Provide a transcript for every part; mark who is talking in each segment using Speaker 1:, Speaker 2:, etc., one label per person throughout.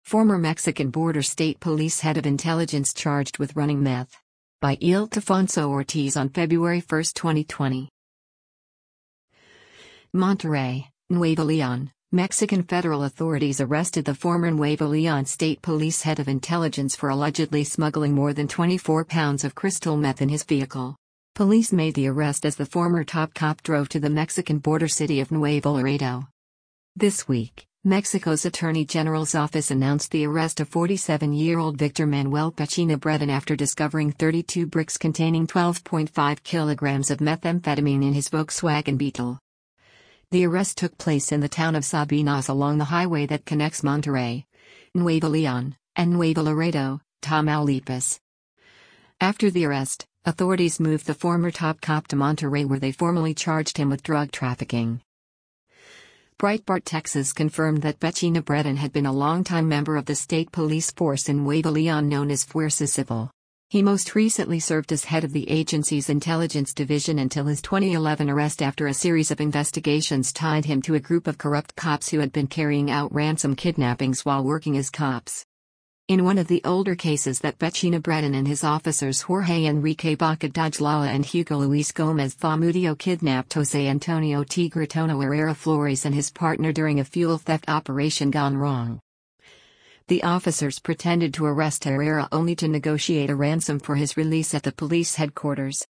Speaker 1: Former Mexican Border State Police head of intelligence charged with running meth. By Ildefonso Ortiz on February 1, 2020. Monterrey, Nuevo León, Mexican federal authorities arrested the former Nuevo León State Police head of intelligence for allegedly smuggling more than 24 pounds of crystal meth in his vehicle. Police made the arrest as the former top cop drove to the Mexican border city of Nuevo Laredo. This week, Mexico's Attorney General's office announced the arrest of 47-year-old Victor Manuel Pechina Bretón after discovering 32 bricks containing 12.5 kilograms of methamphetamine in his Volkswagen Beetle. The arrest took place in the town of Sabinas along the highway that connects Monterrey, Nuevo León, and Nuevo Laredo, Tamaulipas. After the arrest, authorities moved the former top cop to Monterrey where they formally charged him with drug trafficking. Breitbart Texas confirmed that Pechina Bretón had been a longtime member of the state police force in Nuevo León known as Fuerza Civil. He most recently served as head of the agency's intelligence division until his 2011 arrest after a series of investigations tied him to a group of corrupt cops who had been carrying out ransom kidnappings while working as cops. In one of the older cases that Pechina Bretón and his officers Jorge Enrique Baca Dajlala and Hugo Luis Gomez Zamudio kidnapped Jose Antonio Tigre Tono Herrera Flores and his partner during a fuel theft operation gone wrong. The officers pretended to arrest Herrera only to negotiate a ransom for his release at the police headquarters.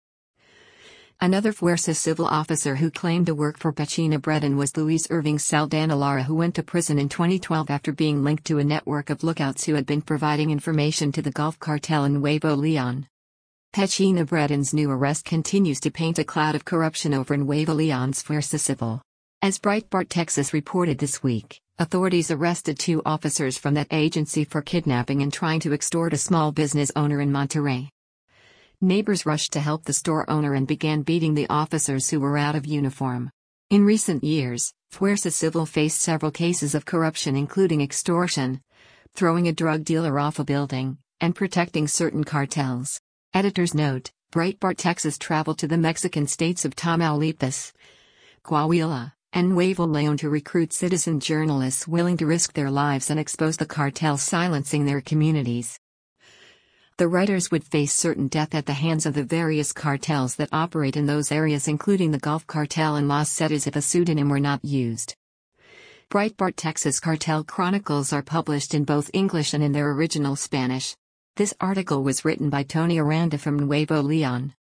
Speaker 1: Another Fuerza Civil officer who claimed to work for Pechina Bretón was Luis Irving Saldana Lara, who went to prison in 2012 after being linked to a network of lookouts who had been providing information to the Gulf Cartel in Nuevo León. Pechina Bretón's new arrest continues to paint a cloud of corruption over Nuevo León's Fuerza Civil. As Breitbart Texas reported this week, authorities arrested 2 officers from that agency for kidnapping and trying to extort a small business owner in Monterrey. Neighbors rushed to help the store owner and began beating the officers who were out of uniform. In recent years, Fuerza Civil faced several cases of corruption including extortion, throwing a drug dealer off a building, and protecting certain cartels. Editor's note: Breitbart Texas traveled to the Mexican states of Tamaulipas, Coahuila, and Nuevo León to recruit citizen journalists willing to risk their lives and expose the cartels silencing their communities. The writers would face certain death at the hands of the various cartels that operate in those areas, including the Gulf Cartel and Los Zetas, if a pseudonym were not used. Breitbart Texas Cartel Chronicles are published in both English and in their original Spanish. This article was written by Tony Aranda from Nuevo León.